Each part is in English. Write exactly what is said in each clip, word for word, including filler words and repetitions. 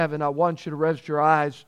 And I want you to rest your eyes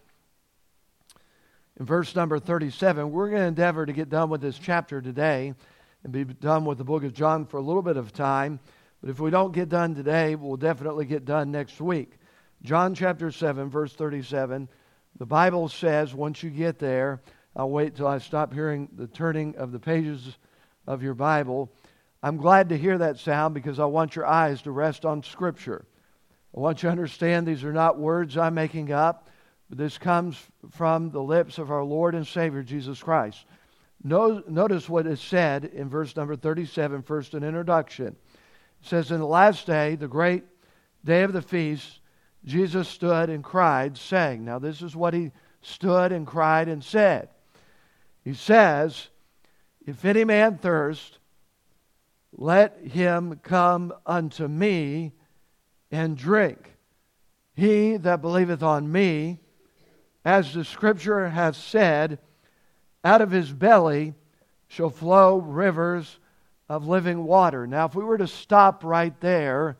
in verse number thirty-seven. We're going to endeavor to get done with this chapter today and be done with the book of John for a little bit of time. But if we don't get done today, we'll definitely get done next week. John chapter seven, verse thirty-seven. The Bible says, once you get there, I'll wait till I stop hearing the turning of the pages of your Bible. I'm glad to hear that sound because I want your eyes to rest on Scripture. I want you to understand these are not words I'm making up, but this comes from the lips of our Lord and Savior, Jesus Christ. Notice what is said in verse number thirty-seven, first an introduction. It says, in the last day, the great day of the feast, Jesus stood and cried, saying. Now this is what he stood and cried and said. He says, if any man thirst, let him come unto me and drink. He that believeth on me, as the Scripture hath said, out of his belly shall flow rivers of living water. Now, if we were to stop right there,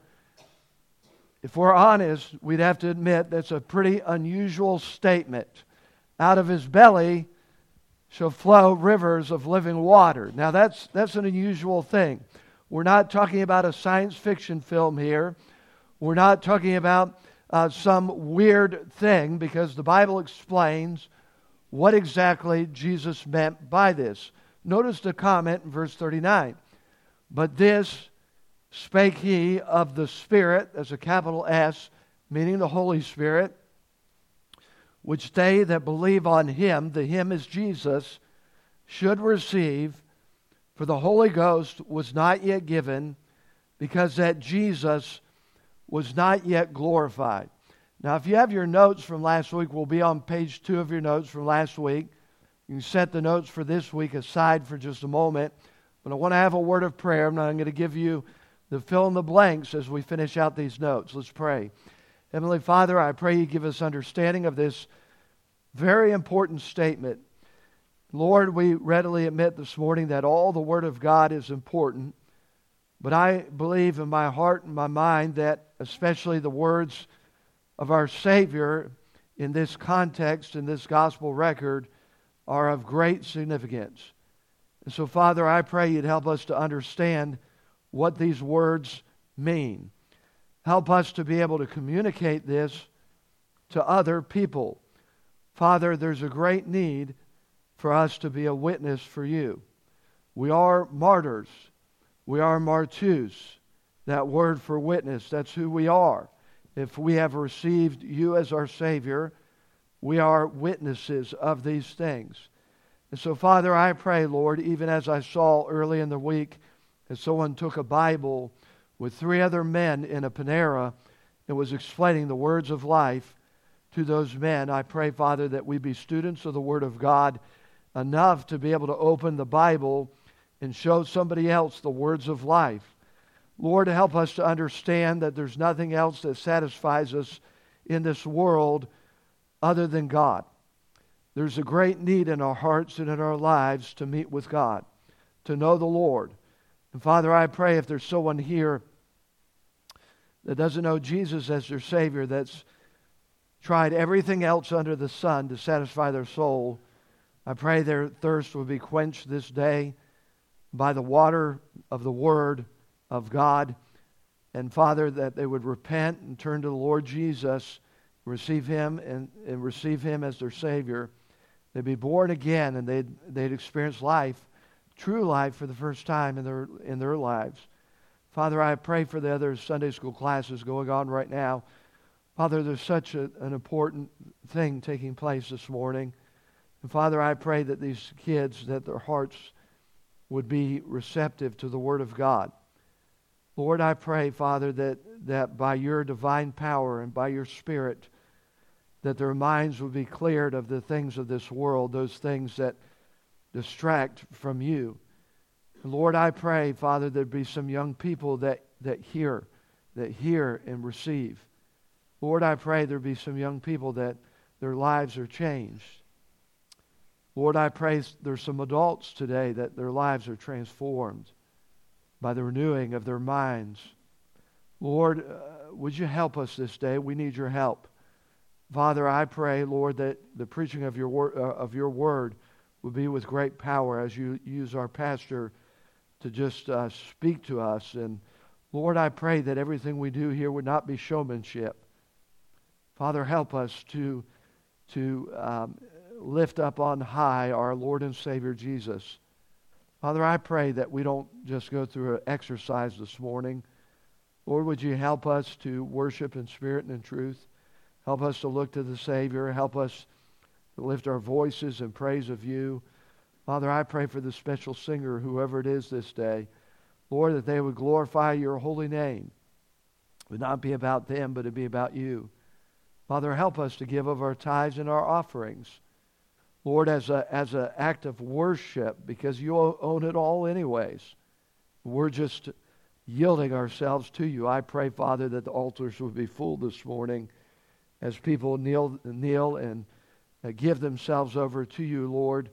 if we're honest, we'd have to admit that's a pretty unusual statement. Out of his belly shall flow rivers of living water. Now, that's that's an unusual thing. We're not talking about a science fiction film here. We're not talking about uh, some weird thing, because the Bible explains what exactly Jesus meant by this. Notice the comment in verse thirty-nine. But this spake he of the Spirit, as a capital S, meaning the Holy Spirit, which they that believe on him, the him is Jesus, should receive, for the Holy Ghost was not yet given, because that Jesus was not yet glorified. Now, if you have your notes from last week, we'll be on page two of your notes from last week. You can set the notes for this week aside for just a moment. But I want to have a word of prayer. I'm going to give you the fill in the blanks as we finish out these notes. Let's pray. Heavenly Father, I pray you give us understanding of this very important statement. Lord, we readily admit this morning that all the Word of God is important. But I believe in my heart and my mind that especially the words of our Savior in this context, in this gospel record, are of great significance. And so, Father, I pray you'd help us to understand what these words mean. Help us to be able to communicate this to other people. Father, there's a great need for us to be a witness for you. We are martyrs. We are martus. That word for witness, that's who we are. If we have received you as our Savior, we are witnesses of these things. And so, Father, I pray, Lord, even as I saw early in the week, as someone took a Bible with three other men in a Panera and was explaining the words of life to those men, I pray, Father, that we be students of the Word of God enough to be able to open the Bible and show somebody else the words of life. Lord, help us to understand that there's nothing else that satisfies us in this world other than God. There's a great need in our hearts and in our lives to meet with God, to know the Lord. And Father, I pray if there's someone here that doesn't know Jesus as their Savior, that's tried everything else under the sun to satisfy their soul, I pray their thirst will be quenched this day by the water of the Word of God. And Father, that they would repent and turn to the Lord Jesus, receive Him and, and receive Him as their Savior. They'd be born again and they'd, they'd experience life, true life for the first time in their, in their lives. Father, I pray for the other Sunday school classes going on right now. Father, there's such a, an important thing taking place this morning. And Father, I pray that these kids, that their hearts would be receptive to the Word of God. Lord, I pray, Father, that, that by your divine power and by your Spirit, that their minds would be cleared of the things of this world, those things that distract from you. And Lord, I pray, Father, there'd be some young people that, that hear, that hear and receive. Lord, I pray there'd be some young people that their lives are changed. Lord, I pray there's some adults today that their lives are transformed by the renewing of their minds. Lord, uh, would you help us this day? We need your help. Father, I pray, Lord, that the preaching of your word, uh, of your word would be with great power as you use our pastor to just uh, speak to us. And Lord, I pray that everything we do here would not be showmanship. Father, help us to, to um, lift up on high our Lord and Savior Jesus. Father, I pray that we don't just go through an exercise this morning. Lord, would you help us to worship in spirit and in truth? Help us to look to the Savior. Help us to lift our voices in praise of you. Father, I pray for the special singer, whoever it is this day. Lord, that they would glorify your holy name. It would not be about them, but it would be about you. Father, help us to give of our tithes and our offerings. Lord, as a as an act of worship, because you own it all anyways. We're just yielding ourselves to you. I pray, Father, that the altars would be full this morning as people kneel, kneel and uh, give themselves over to you, Lord.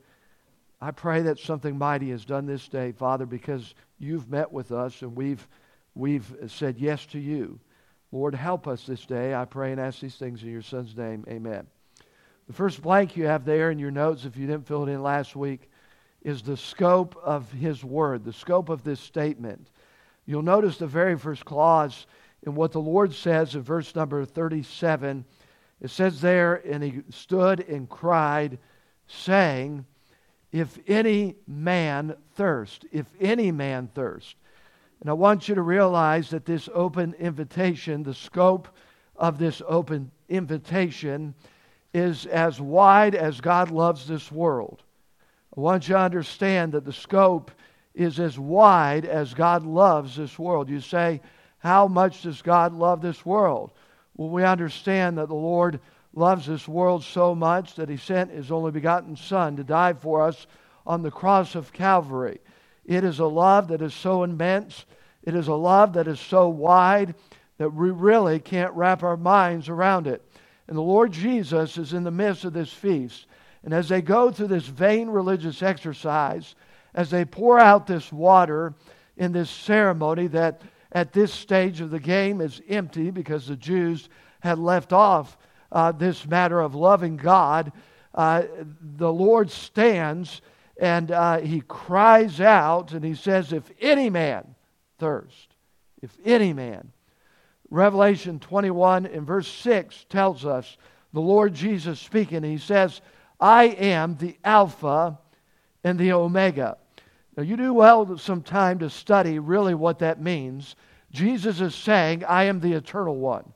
I pray that something mighty is done this day, Father, because you've met with us and we've we've said yes to you. Lord, help us this day. I pray and ask these things in your Son's name. Amen. The first blank you have there in your notes, if you didn't fill it in last week, is the scope of his word, the scope of this statement. You'll notice the very first clause in what the Lord says in verse number thirty-seven. It says there, and he stood and cried, saying, if any man thirst, if any man thirst. And I want you to realize that this open invitation, the scope of this open invitation is as wide as God loves this world. I want you to understand that the scope is as wide as God loves this world. You say, how much does God love this world? Well, we understand that the Lord loves this world so much that he sent his only begotten Son to die for us on the cross of Calvary. It is a love that is so immense. It is a love that is so wide that we really can't wrap our minds around it. And the Lord Jesus is in the midst of this feast. And as they go through this vain religious exercise, as they pour out this water in this ceremony that at this stage of the game is empty because the Jews had left off uh, this matter of loving God, uh, the Lord stands and uh, he cries out and he says, if any man thirst, if any man. Revelation twenty-one in verse six tells us, the Lord Jesus speaking, he says, I am the Alpha and the Omega. Now you do well some time to study really what that means. Jesus is saying, I am the eternal one.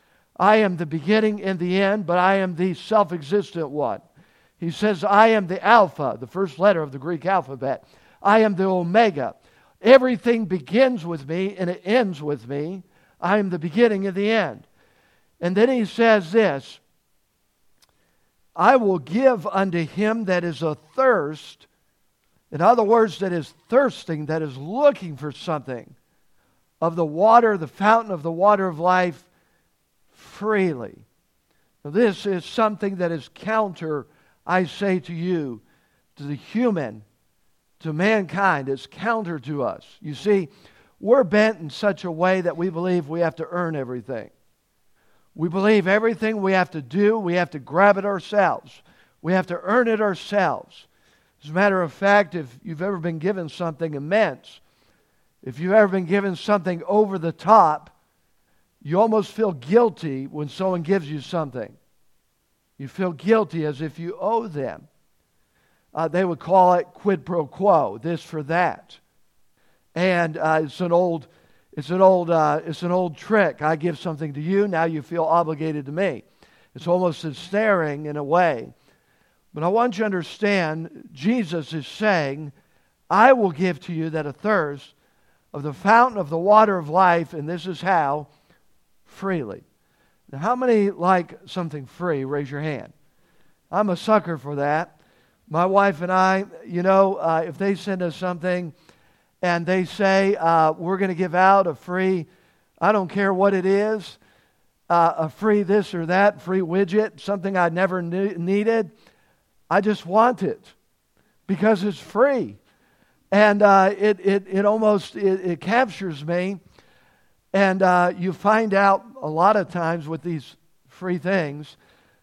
I am the beginning and the end, but I am the self-existent one. He says, I am the Alpha, the first letter of the Greek alphabet. I am the Omega. Everything begins with me and it ends with me. I am the beginning and the end. And then he says this, I will give unto him that is athirst, in other words, that is thirsting, that is looking for something, of the water, the fountain of the water of life, freely. Now, this is something that is counter, I say to you, to the human, to mankind. It's counter to us. You see, we're bent in such a way that we believe we have to earn everything. We believe everything we have to do, we have to grab it ourselves. We have to earn it ourselves. As a matter of fact, if you've ever been given something immense, if you've ever been given something over the top, you almost feel guilty when someone gives you something. You feel guilty as if you owe them. Uh, they would call it quid pro quo, this for that. And uh, it's an old, it's an old, uh, it's an old trick. I give something to you, now you feel obligated to me. It's almost ensnaring in a way. But I want you to understand, Jesus is saying, I will give to you that athirst of the fountain of the water of life, and this is how, freely. Now, how many like something free? Raise your hand. I'm a sucker for that. My wife and I, you know, uh, if they send us something and they say, uh, we're going to give out a free, I don't care what it is, uh, a free this or that, free widget, something I never knew, needed, I just want it because it's free. And uh, it, it, it almost, it, it captures me. And uh, you find out a lot of times with these free things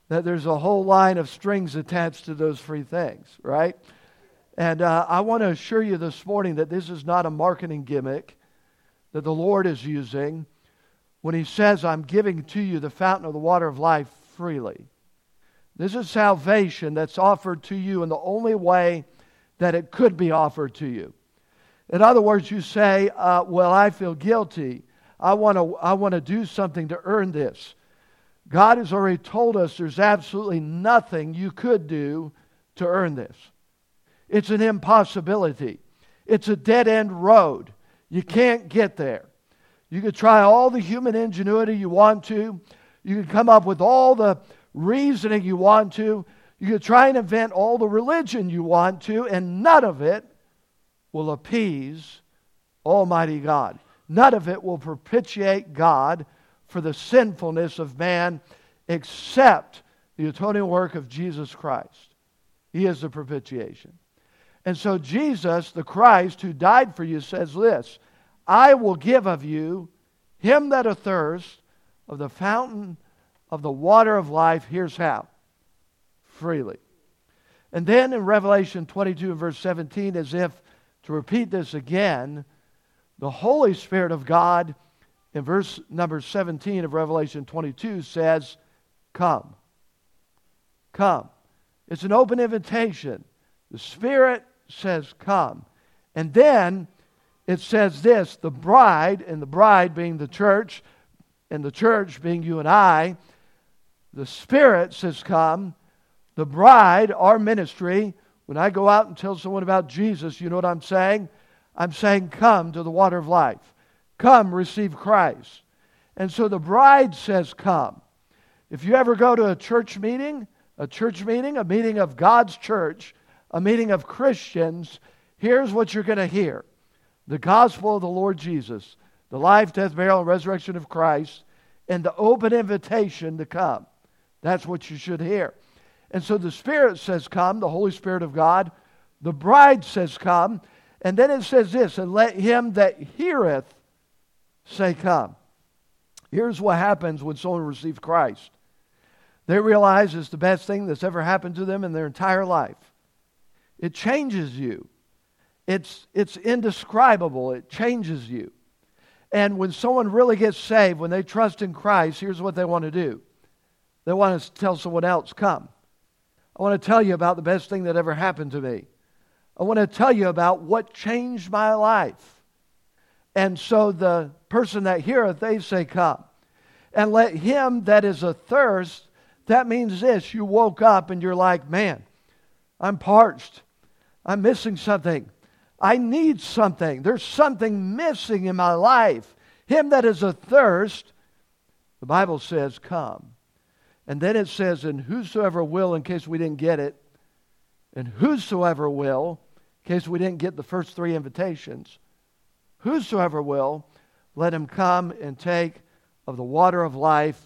that there's a whole line of strings attached to those free things, right? And uh, I want to assure you this morning that this is not a marketing gimmick that the Lord is using when He says, I'm giving to you the fountain of the water of life freely. This is salvation that's offered to you in the only way that it could be offered to you. In other words, you say, uh, well, I feel guilty. I want to I want to do something to earn this. God has already told us there's absolutely nothing you could do to earn this. It's an impossibility. It's a dead-end road. You can't get there. You could try all the human ingenuity you want to. You could come up with all the reasoning you want to. You could try and invent all the religion you want to, and none of it will appease Almighty God. None of it will propitiate God for the sinfulness of man except the atoning work of Jesus Christ. He is the propitiation. And so Jesus, the Christ who died for you, says this, I will give of you him that athirst of the fountain of the water of life. Here's how. Freely. And then in Revelation twenty-two and verse seventeen, as if to repeat this again, the Holy Spirit of God in verse number seventeen of Revelation twenty-two says, come. Come. It's an open invitation. The Spirit says, come. And then it says this, the bride, and the bride being the church, and the church being you and I, the Spirit says, come. The bride, our ministry, when I go out and tell someone about Jesus, you know what I'm saying? I'm saying, come to the water of life. Come, receive Christ. And so the bride says, come. If you ever go to a church meeting, a church meeting, a meeting of God's church, a meeting of Christians, here's what you're going to hear. The gospel of the Lord Jesus, the life, death, burial, and resurrection of Christ, and the open invitation to come. That's what you should hear. And so the Spirit says, come, the Holy Spirit of God. The bride says, come. And then it says this, and let him that heareth say, come. Here's what happens when someone receives Christ. They realize it's the best thing that's ever happened to them in their entire life. It changes you. It's, it's indescribable. It changes you. And when someone really gets saved, when they trust in Christ, here's what they want to do. They want to tell someone else, come. I want to tell you about the best thing that ever happened to me. I want to tell you about what changed my life. And so the person that heareth, they say, come. And let him that is athirst, that means this. You woke up and you're like, man, I'm parched. I'm missing something. I need something. There's something missing in my life. Him that is athirst, the Bible says, come. And then it says, and whosoever will, in case we didn't get it, and whosoever will, in case we didn't get the first three invitations, whosoever will, let him come and take of the water of life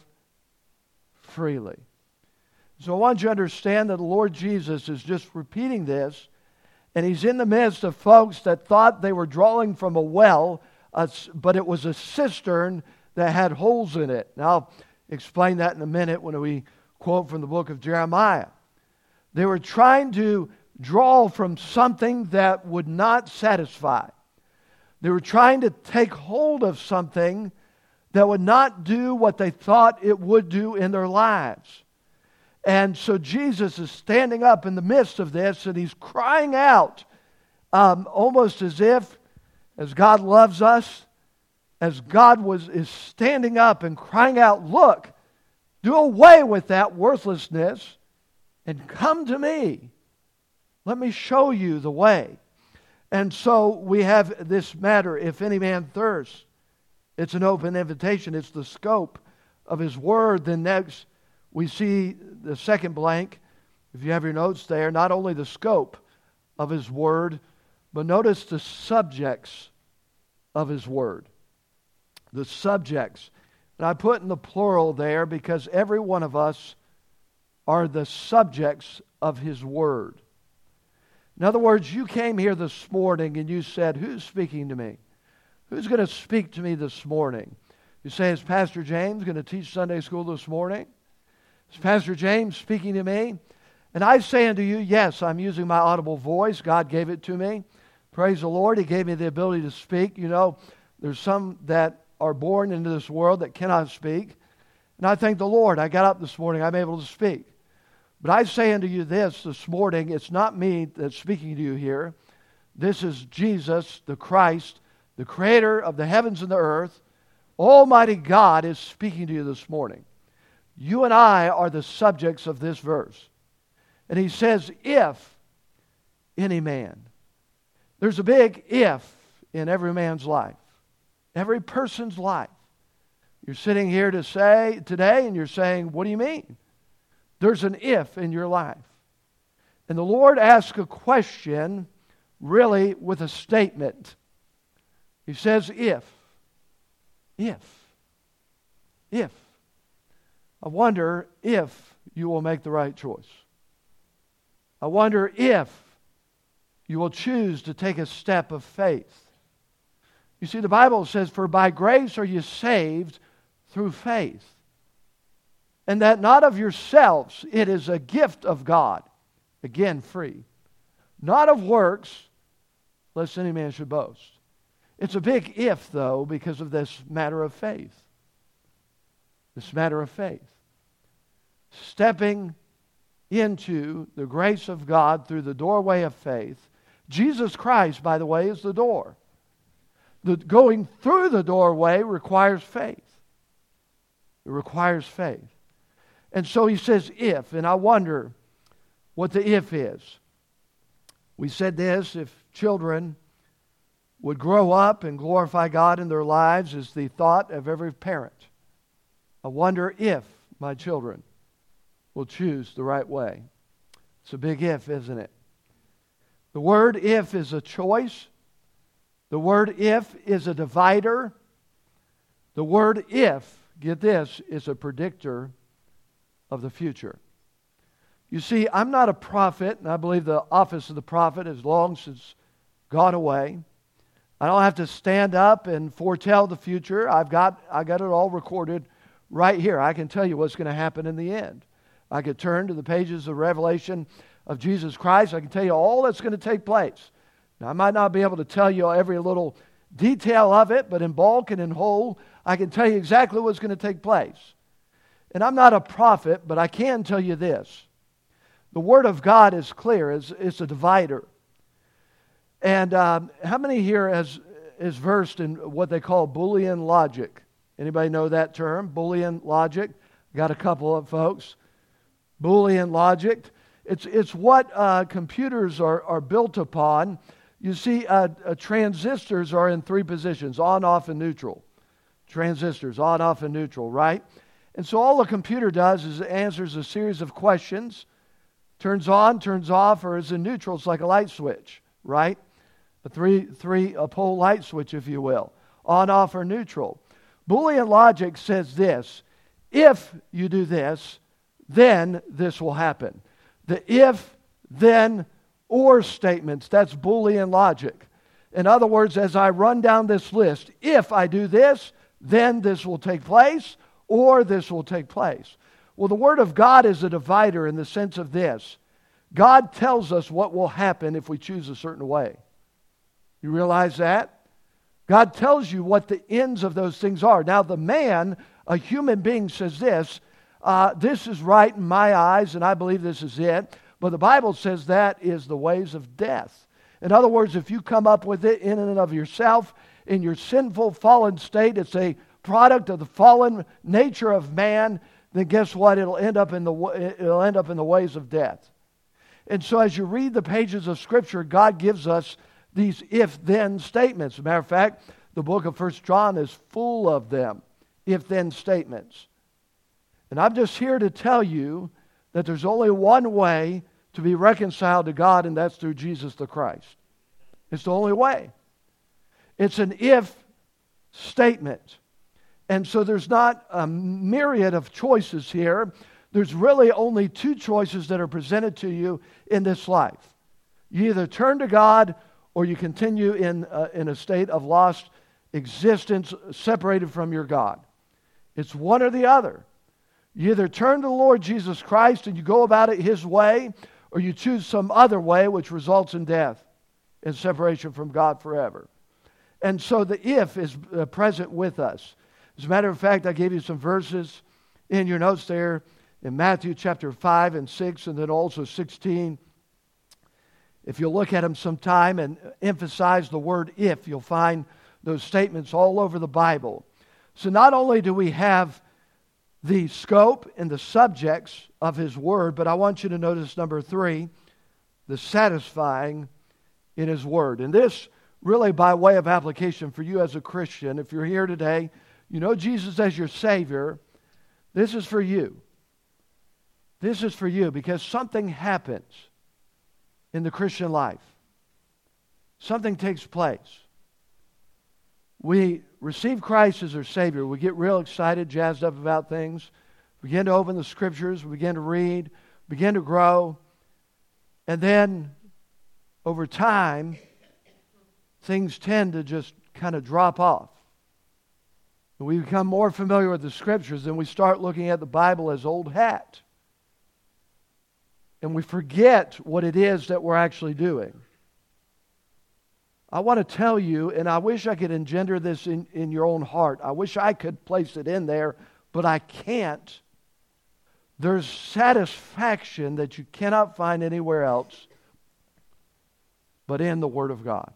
freely. So I want you to understand that the Lord Jesus is just repeating this, and He's in the midst of folks that thought they were drawing from a well, uh, but it was a cistern that had holes in it. Now, I'll explain that in a minute when we quote from the book of Jeremiah. They were trying to draw from something that would not satisfy. They were trying to take hold of something that would not do what they thought it would do in their lives. And so Jesus is standing up in the midst of this, and He's crying out um, almost as if, as God loves us, as God was is standing up and crying out, look, do away with that worthlessness and come to me. Let me show you the way. And so we have this matter, if any man thirsts, it's an open invitation. It's the scope of His Word. Then next we see the second blank, if you have your notes there, not only the scope of His Word, but notice the subjects of His Word. The subjects. And I put in the plural there because every one of us are the subjects of His Word. In other words, you came here this morning and you said, who's speaking to me? Who's going to speak to me this morning? You say, is Pastor James going to teach Sunday school this morning? Is Pastor James speaking to me? And I say unto you, yes, I'm using my audible voice. God gave it to me. Praise the Lord. He gave me the ability to speak. You know, there's some that are born into this world that cannot speak. And I thank the Lord. I got up this morning. I'm able to speak. But I say unto you this this morning, it's not me that's speaking to you here. This is Jesus, the Christ, the creator of the heavens and the earth. Almighty God is speaking to you this morning. You and I are the subjects of this verse. And he says, if any man. There's a big if in every man's life. Every person's life. You're sitting here to say today and you're saying, what do you mean? There's an if in your life. And the Lord asks a question really with a statement. He says, if. If. If. I wonder if you will make the right choice. I wonder if you will choose to take a step of faith. You see, the Bible says, for by grace are you saved through faith. And that not of yourselves, it is a gift of God. Again, free. Not of works, lest any man should boast. It's a big if, though, because of this matter of faith. This matter of faith. Stepping into the grace of God through the doorway of faith. Jesus Christ, by the way, is the door. The going through the doorway requires faith. It requires faith. And so he says if, and I wonder what the if is. We said this, if children would grow up and glorify God in their lives is the thought of every parent. I wonder if my children will choose the right way. It's a big if, isn't it? The word if is a choice. The word if is a divider. The word if, get this, is a predictor of the future. You see, I'm not a prophet, and I believe the office of the prophet has long since gone away. I don't have to stand up and foretell the future. I've got, I got it all recorded right here. I can tell you what's going to happen in the end. I could turn to the pages of Revelation of Jesus Christ. I can tell you all that's going to take place. Now, I might not be able to tell you every little detail of it, but in bulk and in whole, I can tell you exactly what's going to take place. And I'm not a prophet, but I can tell you this. The Word of God is clear. It's, it's a divider. And um, how many here has, is versed in what they call Boolean logic? Anybody know that term? Boolean logic? Got a couple of folks. Boolean logic. It's, it's what uh, computers are, are built upon. You see, uh, uh, transistors are in three positions, on, off, and neutral. Transistors, on, off, and neutral, right? And so all a computer does is it answers a series of questions, turns on, turns off, or is in neutral. It's like a light switch, right? A three, three a pole light switch, if you will. On, off, or neutral. Boolean logic says this: if you do this, then this will happen. The if, then, or statements, that's Boolean logic. In other words, as I run down this list, if I do this, then this will take place, or this will take place. Well, the Word of God is a divider in the sense of this. God tells us what will happen if we choose a certain way. You realize that? God tells you what the ends of those things are. Now, the man, a human being, says this, uh, this is right in my eyes, and I believe this is it. But the Bible says that is the ways of death. In other words, if you come up with it in and of yourself, in your sinful, fallen state, it's a product of the fallen nature of man, then guess what? It'll end up in the it'll end up in the ways of death. And so as you read the pages of Scripture, God gives us these if-then statements. As a matter of fact, the book of First John is full of them, if-then statements. And I'm just here to tell you that there's only one way to be reconciled to God, and that's through Jesus the Christ. It's the only way. It's an if statement. And so there's not a myriad of choices here. There's really only two choices that are presented to you in this life. You either turn to God or you continue in, uh, in a state of lost existence, separated from your God. It's one or the other. You either turn to the Lord Jesus Christ and you go about it His way, or you choose some other way which results in death and separation from God forever. And so the if is uh, present with us. As a matter of fact, I gave you some verses in your notes there in Matthew chapter five and six, and then also sixteen. If you'll look at them sometime and emphasize the word if, you'll find those statements all over the Bible. So not only do we have the scope and the subjects of His Word, but I want you to notice number three, the satisfying in His Word. And this really by way of application for you as a Christian. If you're here today, you know Jesus as your Savior, this is for you. This is for you because something happens in the Christian life. Something takes place. We receive Christ as our Savior. We get real excited, jazzed up about things. We begin to open the Scriptures. We begin to read. Begin to grow. And then, over time, things tend to just kind of drop off. And we become more familiar with the Scriptures, and we start looking at the Bible as old hat. And we forget what it is that we're actually doing. I want to tell you, and I wish I could engender this in, in your own heart. I wish I could place it in there, but I can't. There's satisfaction that you cannot find anywhere else but in the Word of God.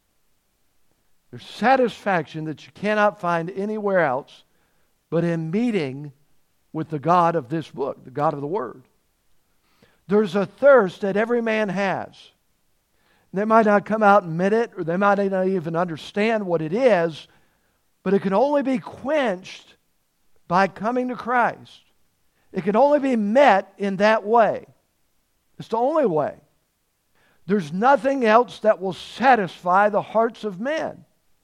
There's satisfaction that you cannot find anywhere else but in meeting with the God of this book, the God of the Word. There's a thirst that every man has. They might not come out and admit it, or they might not even understand what it is, but it can only be quenched by coming to Christ. It can only be met in that way. It's the only way. There's nothing else that will satisfy the hearts of men.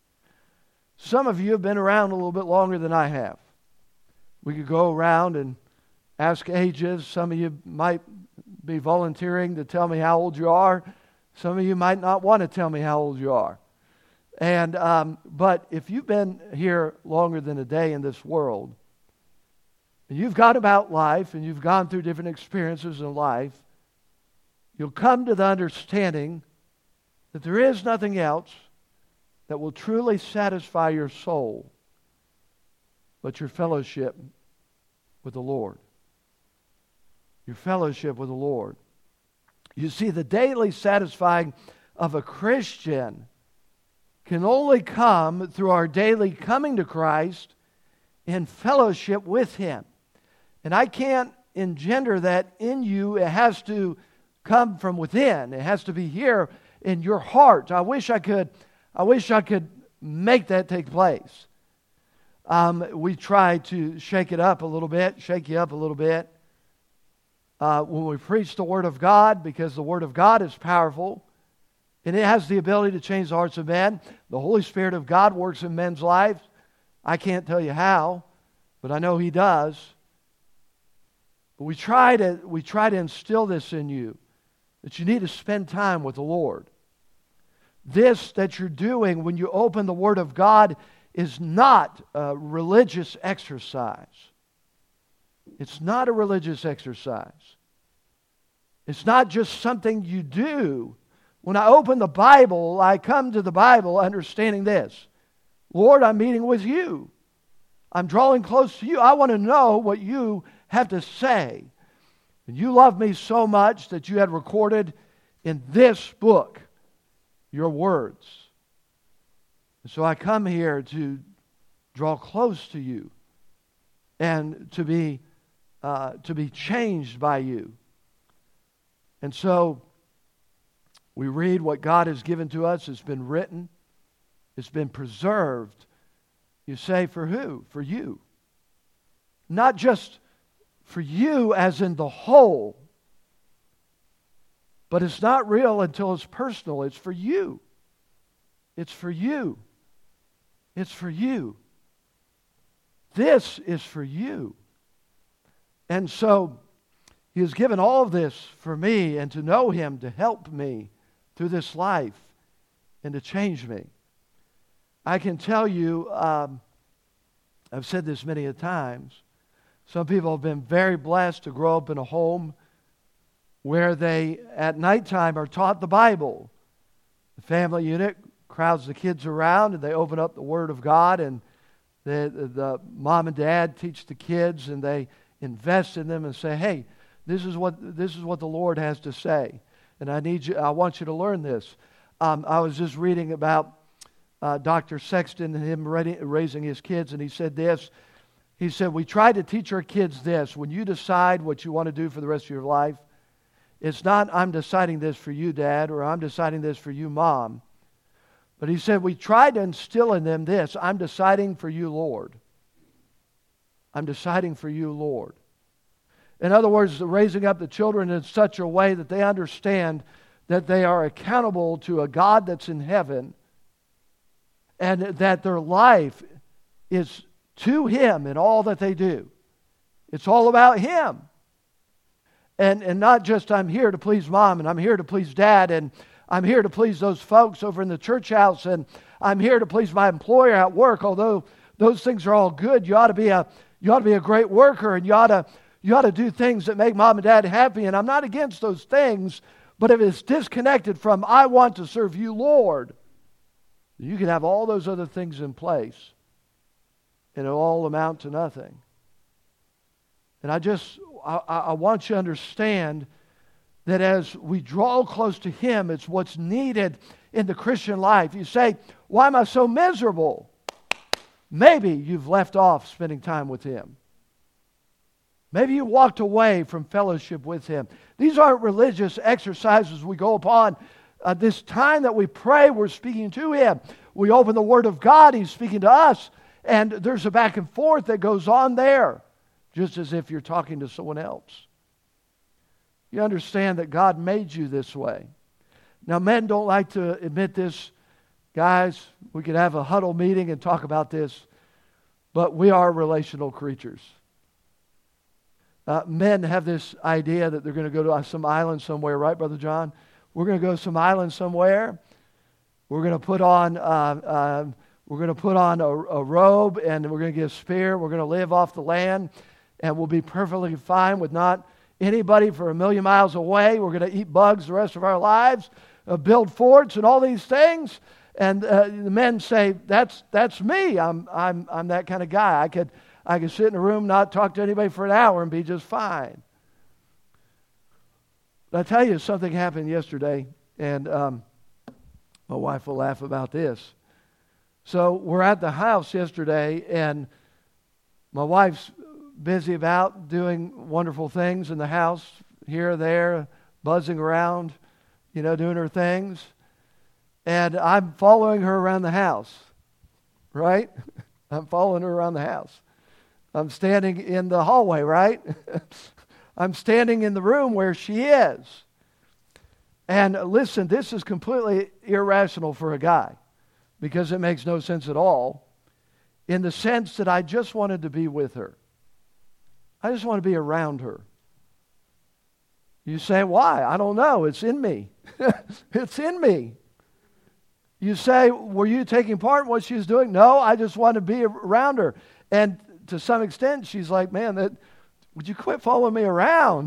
Some of you have been around a little bit longer than I have. We could go around and ask ages. Some of you might be volunteering to tell me how old you are. Some of you might not want to tell me how old you are. And um, but if you've been here longer than a day in this world, and you've got about life, and you've gone through different experiences in life, you'll come to the understanding that there is nothing else that will truly satisfy your soul but your fellowship with the Lord. Your fellowship with the Lord. You see, the daily satisfying of a Christian can only come through our daily coming to Christ in fellowship with Him. And I can't engender that in you. It has to come from within. It has to be here in your heart. I wish I could, I wish I could make that take place. Um, we try to shake it up a little bit, shake you up a little bit. Uh, when we preach the Word of God, because the Word of God is powerful, and it has the ability to change the hearts of men. The Holy Spirit of God works in men's lives. I can't tell you how, but I know He does. But we try to, we try to instill this in you, that you need to spend time with the Lord. This that you're doing when you open the Word of God is not a religious exercise. It's not a religious exercise. It's not just something you do. When I open the Bible, I come to the Bible understanding this. Lord, I'm meeting with you. I'm drawing close to you. I want to know what you have to say. And you love me so much that you had recorded in this book your words. And so I come here to draw close to you and to be uh, to be changed by you. And so we read what God has given to us. It's been written. It's been preserved. You say, for who? For you. Not just for you as in the whole, but it's not real until it's personal. It's for you. It's for you. It's for you. This is for you. And so He has given all of this for me and to know Him, to help me through this life and to change me. I can tell you, um, I've said this many a times, Some people have been very blessed to grow up in a home where they, at nighttime, are taught the Bible. The family unit crowds the kids around and they open up the Word of God, and the, the, the mom and dad teach the kids, and they invest in them and say, hey, this is what this is what the Lord has to say. And I need you, I want you to learn this. Um, I was just reading about uh, Doctor Sexton and him ready, raising his kids, and he said this. He said, we try to teach our kids this. When you decide what you want to do for the rest of your life, it's not, I'm deciding this for you, Dad, or I'm deciding this for you, Mom. But he said, we try to instill in them this. I'm deciding for you, Lord. I'm deciding for you, Lord. In other words, raising up the children in such a way that they understand that they are accountable to a God that's in heaven, and that their life is to Him in all that they do. It's all about Him. And, and not just I'm here to please Mom, and I'm here to please Dad, and I'm here to please those folks over in the church house, and I'm here to please my employer at work. Although those things are all good, you ought to be a you ought to be a great worker, and you ought to you ought to do things that make Mom and Dad happy. And I'm not against those things, but if it's disconnected from I want to serve you, Lord, you can have all those other things in place, and it'll all amount to nothing. And I just I, I want you to understand that as we draw close to Him, it's what's needed in the Christian life. You say, why am I so miserable? Maybe you've left off spending time with Him. Maybe you walked away from fellowship with Him. These aren't religious exercises we go upon. Uh, this time that we pray, we're speaking to Him. We open the Word of God, He's speaking to us. And there's a back and forth that goes on there, just as if you're talking to someone else. You understand that God made you this way. Now, men don't like to admit this. Guys, we could have a huddle meeting and talk about this, but we are relational creatures. Uh, men have this idea that they're going to go to some island somewhere, right, Brother John? We're going to go to some island somewhere. We're going to put on, uh, uh, we're going to put on a, a robe, and we're going to get a spear. We're going to live off the land, and we'll be perfectly fine with not anybody for a million miles away. We're going to eat bugs the rest of our lives, uh, build forts, and all these things. And uh, the men say, "That's that's me. I'm I'm I'm that kind of guy. I could I could sit in a room, not talk to anybody for an hour, and be just fine." But I tell you, something happened yesterday, and um, my wife will laugh about this. So we're at the house yesterday, and my wife's busy about doing wonderful things in the house, here, there, buzzing around, you know, doing her things. And I'm following her around the house, right? I'm following her around the house. I'm standing in the hallway, right? I'm standing in the room where she is. And listen, this is completely irrational for a guy, because it makes no sense at all, in the sense that I just wanted to be with her. I just want to be around her. You say, why? I don't know. It's in me. It's in me. You say, were you taking part in what she was doing? No, I just want to be around her. And to some extent, she's like, man, that, would you quit following me around?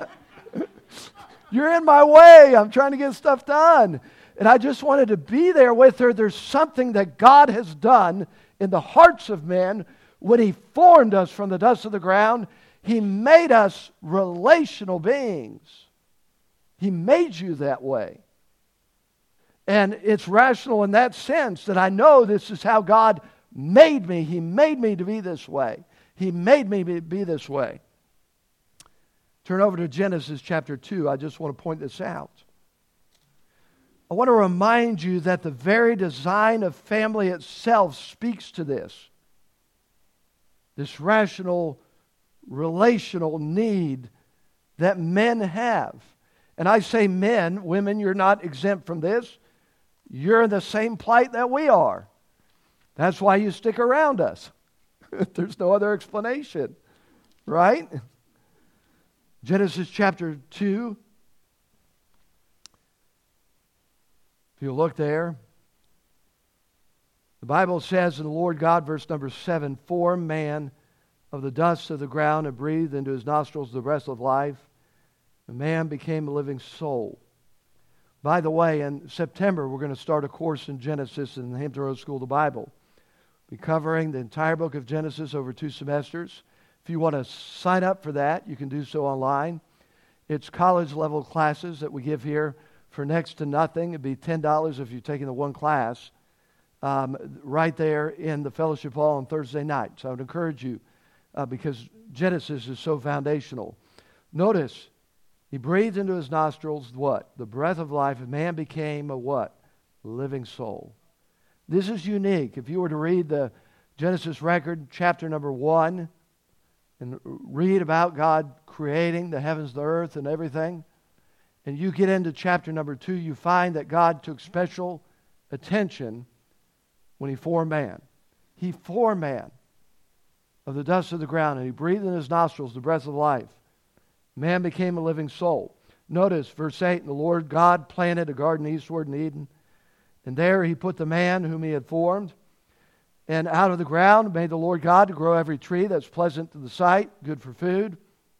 You're in my way. I'm trying to get stuff done. And I just wanted to be there with her. There's something that God has done in the hearts of men when He formed us from the dust of the ground. He made us relational beings. He made you that way. And it's rational in that sense that I know this is how God made me. He made me to be this way. He made me to be this way. Turn over to Genesis chapter two. I just want to point this out. I want to remind you that the very design of family itself speaks to this. This rational, relational need that men have. And I say men, women, you're not exempt from this. You're in the same plight that we are. That's why you stick around us. There's no other explanation. Right? Genesis chapter two. If you look there, the Bible says in the Lord God, verse number seven, form man of the dust of the ground and breathed into his nostrils the breath of life. The man became a living soul. By the way, in September, we're going to start a course in Genesis in the Hampton Roads School of the Bible. We'll be covering the entire book of Genesis over two semesters. If you want to sign up for that, you can do so online. It's college-level classes that we give here for next to nothing. It'd be ten dollars if you're taking the one class um, right there in the fellowship hall on Thursday night. So I would encourage you uh, because Genesis is so foundational. Notice, he breathed into his nostrils what? The breath of life, and man became a what? Living soul. This is unique. If you were to read the Genesis record, chapter number one, and read about God creating the heavens, the earth, and everything, and you get into chapter number two, you find that God took special attention when he formed man. He formed man of the dust of the ground, and he breathed in his nostrils the breath of life. Man became a living soul. Notice verse eight, and the Lord God planted a garden eastward in Eden, and there he put the man whom he had formed. And out of the ground made the Lord God to grow every tree that's pleasant to the sight, good for food.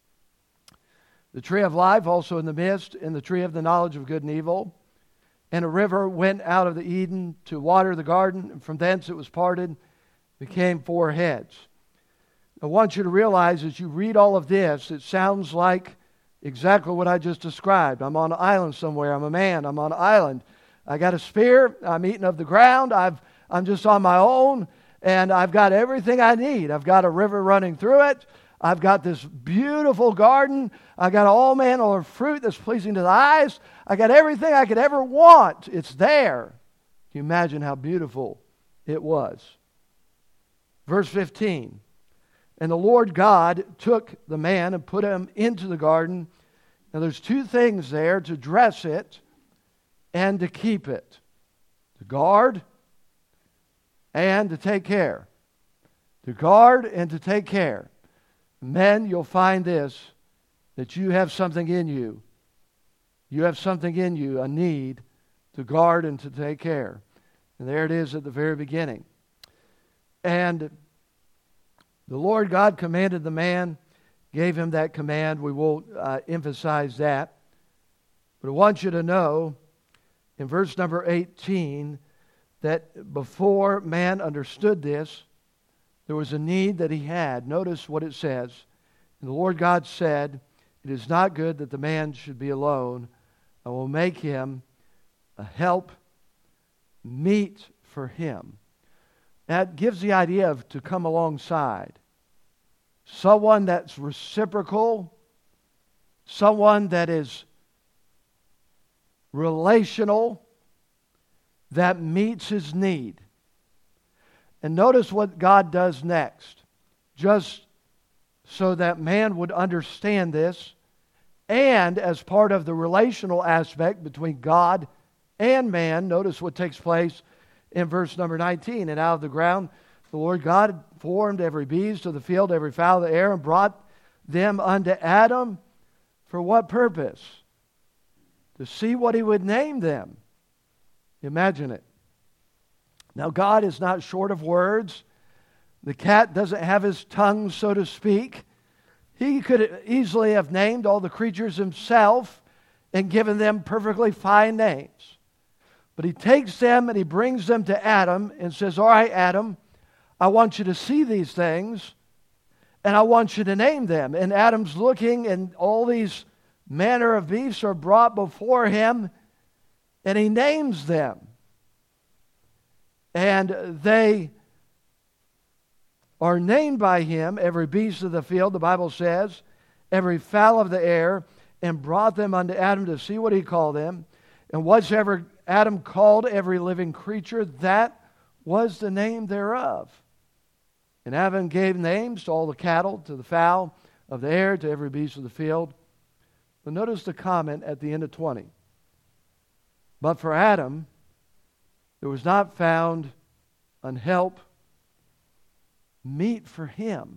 The tree of life also in the midst, and the tree of the knowledge of good and evil. And a river went out of the Eden to water the garden, and from thence it was parted, became four heads. I want you to realize as you read all of this, it sounds like exactly what I just described. I'm on an island somewhere. I'm a man. I'm on an island. I got a spear. I'm eating of the ground. I've I'm just on my own, and I've got everything I need. I've got a river running through it. I've got this beautiful garden. I got all manner of fruit that's pleasing to the eyes. I got everything I could ever want. It's there. Can you imagine how beautiful it was? Verse fifteen. And the Lord God took the man and put him into the garden. Now there's two things there: to dress it and to keep it. To guard and to take care. To guard and to take care. Men, you'll find this, that you have something in you. You have something in you, a need to guard and to take care. And there it is at the very beginning. And the Lord God commanded the man, gave him that command. We won't uh, emphasize that. But I want you to know, in verse number eighteen, that before man understood this, there was a need that he had. Notice what it says. And the Lord God said, it is not good that the man should be alone. I will make him a help meet for him. That gives the idea of to come alongside. Someone that's reciprocal. Someone that is relational. That meets his need. And notice what God does next. Just so that man would understand this, and as part of the relational aspect between God and man, notice what takes place in verse number nineteen. And out of the ground the Lord God formed every beast of the field, every fowl of the air, and brought them unto Adam. For what purpose? To see what he would name them. Imagine it. Now God is not short of words. The cat doesn't have his tongue, so to speak. He could easily have named all the creatures himself and given them perfectly fine names. But he takes them and he brings them to Adam and says, all right, Adam, I want you to see these things and I want you to name them. And Adam's looking and all these manner of beasts are brought before him and he names them. And they are named by him, every beast of the field, the Bible says, every fowl of the air, and brought them unto Adam to see what he called them. And whatsoever Adam called every living creature, that was the name thereof. And Adam gave names to all the cattle, to the fowl of the air, to every beast of the field. But notice the comment at the end of twenty. But for Adam, there was not found an help meet for him.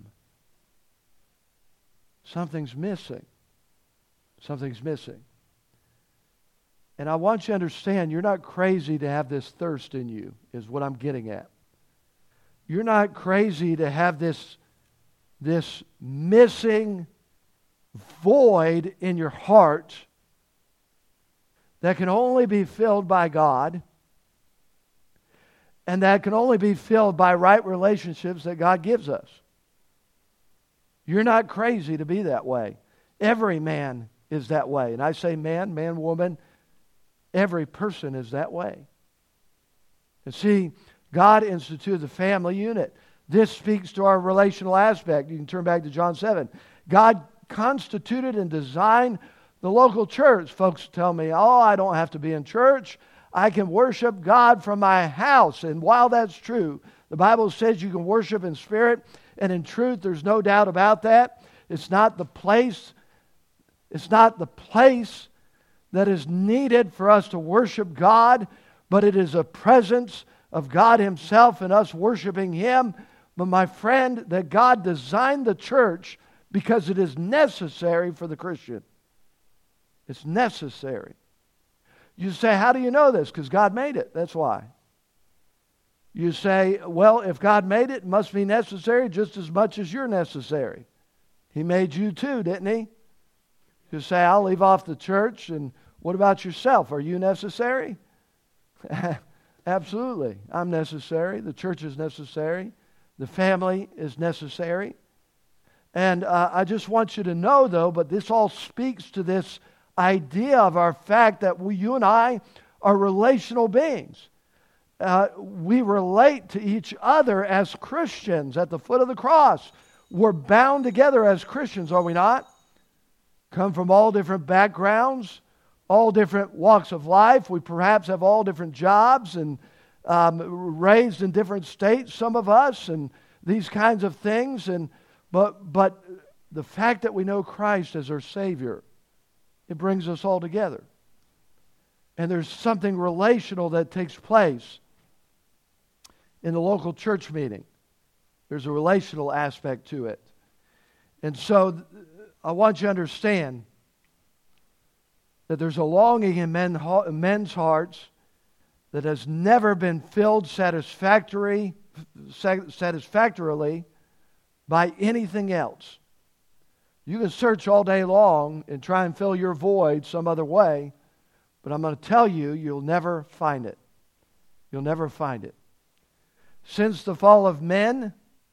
Something's missing. Something's missing. And I want you to understand, you're not crazy to have this thirst in you, is what I'm getting at. You're not crazy to have this, this missing void in your heart that can only be filled by God, and that can only be filled by right relationships that God gives us. You're not crazy to be that way. Every man is that way. And I say man, man, woman, every person is that way. And see, God instituted the family unit. This speaks to our relational aspect. You can turn back to John seven. God constituted and designed the local church. Folks tell me, oh, I don't have to be in church. I can worship God from my house. And while that's true, the Bible says you can worship in spirit and in truth. There's no doubt about that. It's not the place, it's not the place that is needed for us to worship God, but it is a presence of God Himself and us worshiping Him. But my friend, that God designed the church because it is necessary for the Christian. It's necessary. You say, how do you know this? Because God made it. That's why. You say, well, if God made it, it must be necessary just as much as you're necessary. He made you too, didn't He? You say, I'll leave off the church, and what about yourself? Are you necessary? Absolutely. I'm necessary. The church is necessary. The family is necessary. And uh, I just want you to know, though, but this all speaks to this idea of our fact that we, you and I are relational beings. Uh, we relate to each other as Christians at the foot of the cross. We're bound together as Christians, are we not? Come from all different backgrounds, all different walks of life. We perhaps have all different jobs and um, raised in different states, some of us, and these kinds of things. And but but the fact that we know Christ as our Savior, it brings us all together. And there's something relational that takes place in the local church meeting. There's a relational aspect to it. And so I want you to understand that there's a longing in men, men's hearts that has never been filled satisfactory, satisfactorily by anything else. You can search all day long and try and fill your void some other way, but I'm going to tell you, you'll never find it. You'll never find it. Since the fall of men,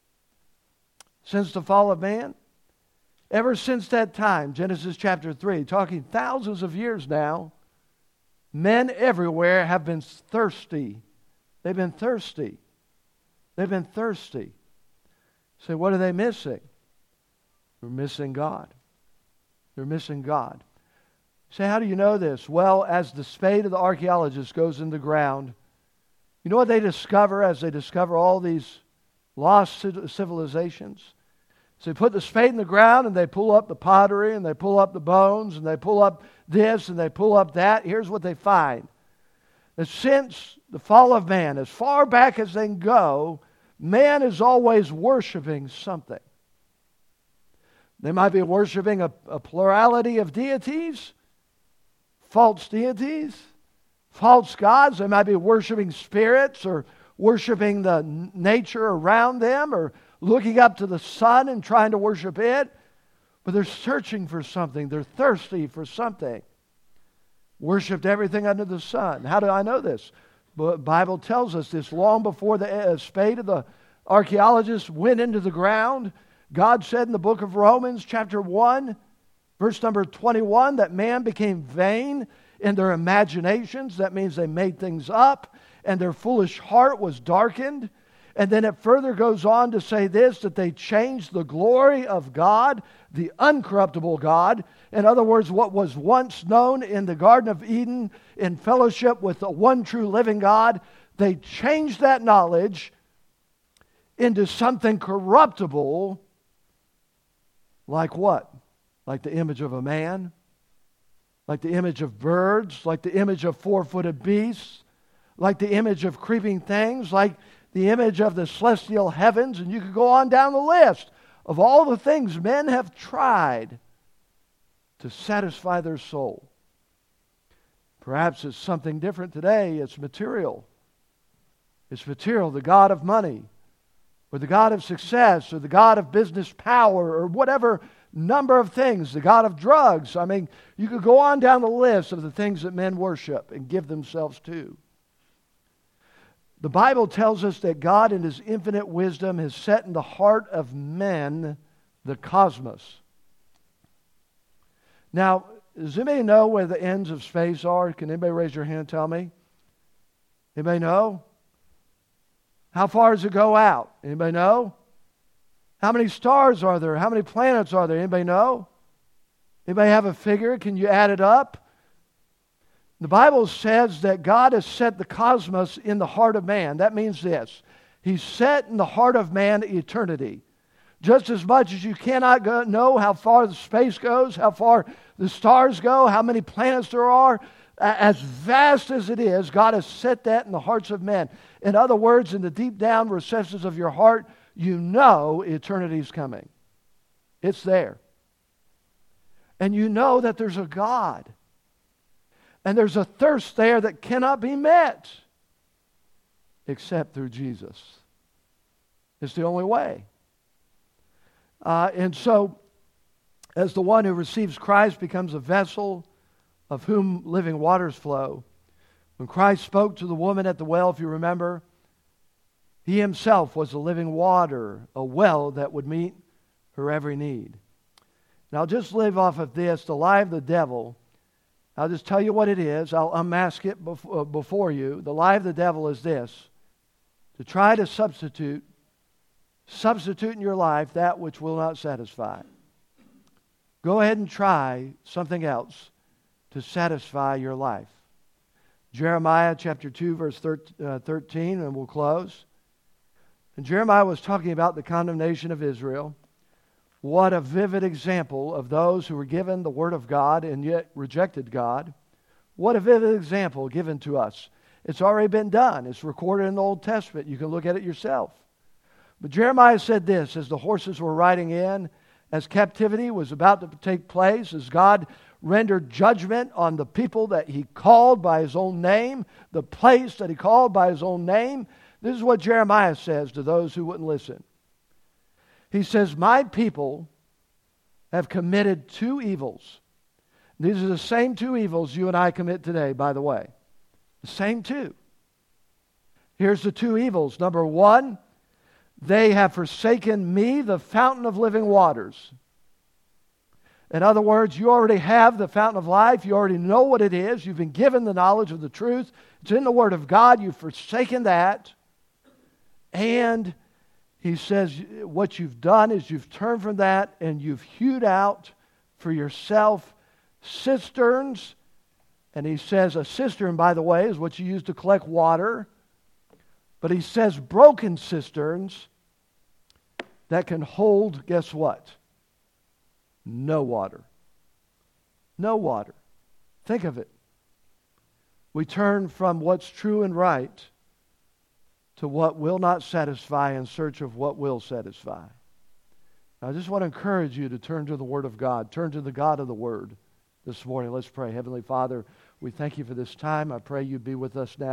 since the fall of man, ever since that time, Genesis chapter three, talking thousands of years now, men everywhere have been thirsty. They've been thirsty. They've been thirsty. So what are they missing? They're missing God. They're missing God. Say, how do you know this? Well, as the spade of the archaeologist goes in the ground, you know what they discover as they discover all these lost civilizations? So they put the spade in the ground and they pull up the pottery and they pull up the bones and they pull up this and they pull up that. Here's what they find. That since the fall of man, as far back as they can go, man is always worshiping something. They might be worshiping a, a plurality of deities, false deities, false gods. They might be worshiping spirits or worshiping the n- nature around them or looking up to the sun and trying to worship it. But they're searching for something. They're thirsty for something. Worshipped everything under the sun. How do I know this? The Bible tells us this long before the uh, spade of the archaeologists went into the ground. God said in the book of Romans chapter one, verse number twenty-one, that man became vain in their imaginations. That means they made things up, and their foolish heart was darkened. And then it further goes on to say this, that they changed the glory of God, the uncorruptible God. In other words, what was once known in the Garden of Eden in fellowship with the one true living God, they changed that knowledge into something corruptible. Like what? Like the image of a man? Like the image of birds? Like the image of four-footed beasts? Like the image of creeping things? Like the image of the celestial heavens? And you could go on down the list of all the things men have tried to satisfy their soul. Perhaps it's something different today. It's material. It's material, the god of money, or the God of success, or the God of business power, or whatever number of things, the God of drugs. I mean, you could go on down the list of the things that men worship and give themselves to. The Bible tells us that God in His infinite wisdom has set in the heart of men the cosmos. Now, does anybody know where the ends of space are? Can anybody raise your hand and tell me? Anybody know? How far does it go out? Anybody know? How many stars are there? How many planets are there? Anybody know? Anybody have a figure? Can you add it up? The Bible says that God has set the cosmos in the heart of man. That means this. He's set in the heart of man eternity. Just as much as you cannot go, know how far the space goes, how far the stars go, how many planets there are, as vast as it is, God has set that in the hearts of men. In other words, in the deep down recesses of your heart, you know eternity is coming. It's there. And you know that there's a God. And there's a thirst there that cannot be met except through Jesus. It's the only way. Uh, and so, as the one who receives Christ becomes a vessel of whom living waters flow, when Christ spoke to the woman at the well, if you remember, He Himself was a living water, a well that would meet her every need. Now, I'll just live off of this, the lie of the devil. I'll just tell you what it is. I'll unmask it before you. The lie of the devil is this: to try to substitute, substitute in your life that which will not satisfy. Go ahead and try something else to satisfy your life. Jeremiah chapter two, verse thirteen, and we'll close. And Jeremiah was talking about the condemnation of Israel. What a vivid example of those who were given the Word of God and yet rejected God. What a vivid example given to us. It's already been done. It's recorded in the Old Testament. You can look at it yourself. But Jeremiah said this as the horses were riding in, as captivity was about to take place, as God rendered judgment on the people that He called by His own name, the place that He called by His own name. This is what Jeremiah says to those who wouldn't listen. He says, "My people have committed two evils." These are the same two evils you and I commit today, by the way. The same two. Here's the two evils. Number one, they have forsaken me, the fountain of living waters. In other words, you already have the fountain of life. You already know what it is. You've been given the knowledge of the truth. It's in the Word of God. You've forsaken that. And he says what you've done is you've turned from that and you've hewed out for yourself cisterns. And he says a cistern, by the way, is what you use to collect water. But he says broken cisterns that can hold, guess what? No water. No water. Think of it. We turn from what's true and right to what will not satisfy in search of what will satisfy. Now, I just want to encourage you to turn to the Word of God. Turn to the God of the Word this morning. Let's pray. Heavenly Father, we thank You for this time. I pray You be with us now.